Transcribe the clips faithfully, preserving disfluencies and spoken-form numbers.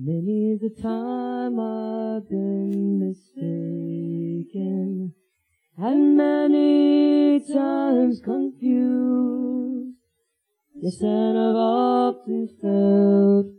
Many's the time I've been mistaken, and many times confused. Yes, and I've often felt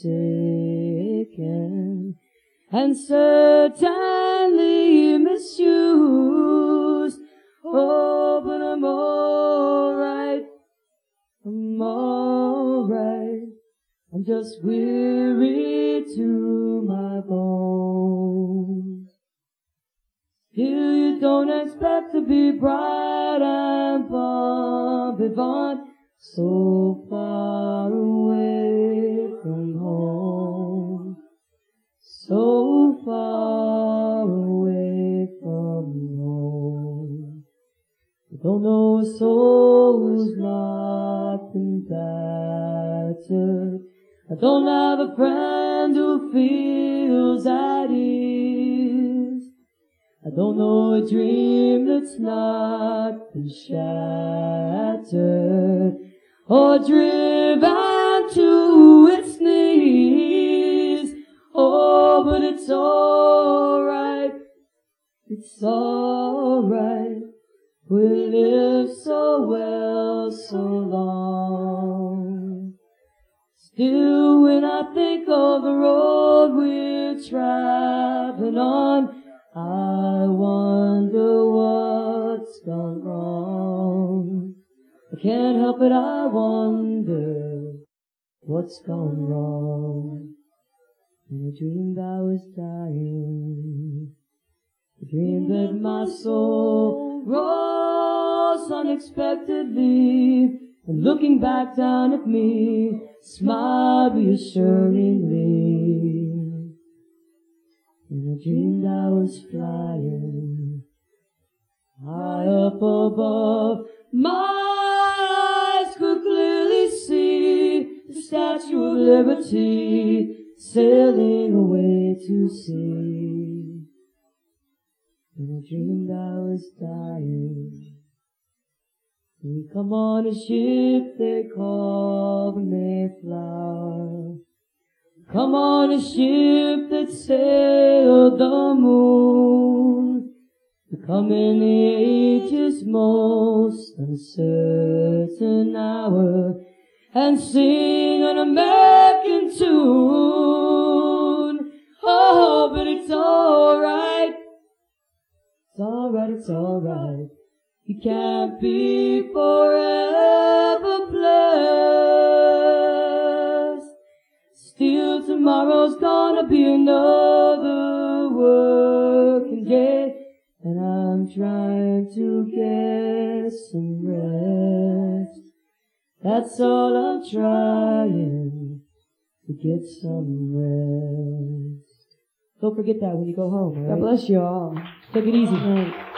forsaken, and certainly misused. Oh, but I'm alright, I'm alright. I'm just weary to my bones. Still, you don't expect to be bright and bon vivant, so far away from home, so far away from home. I don't know a soul who's not been battered. I don't have a friend who feels at ease. I don't know a dream that's not been shattered or driven to its knees. Oh, but it's alright, it's alright. We lived so well so long. Still, when I think of the road we're traveling on, I wonder what's gone wrong. I can't help it, I wonder what's gone wrong. And I dreamed I was dying. I dreamed that my soul rose unexpectedly, and looking back down at me, smiled reassuringly. And I dreamed I was flying high up above. My eyes could clearly see the Statue of Liberty sailing away to sea. And I dreamed I was dying. We come on a ship they call the Mayflower. Come on a ship that sailed the moon. We come in the age's most uncertain hour and sing an American tune. Oh, but it's alright. It's alright, it's alright. You can't be forever blessed. Still, tomorrow's gonna be another working day, and I'm trying to get some rest. That's all I'm trying, to get some rest. Don't forget that when you go home, all right? God bless you all. Take it easy.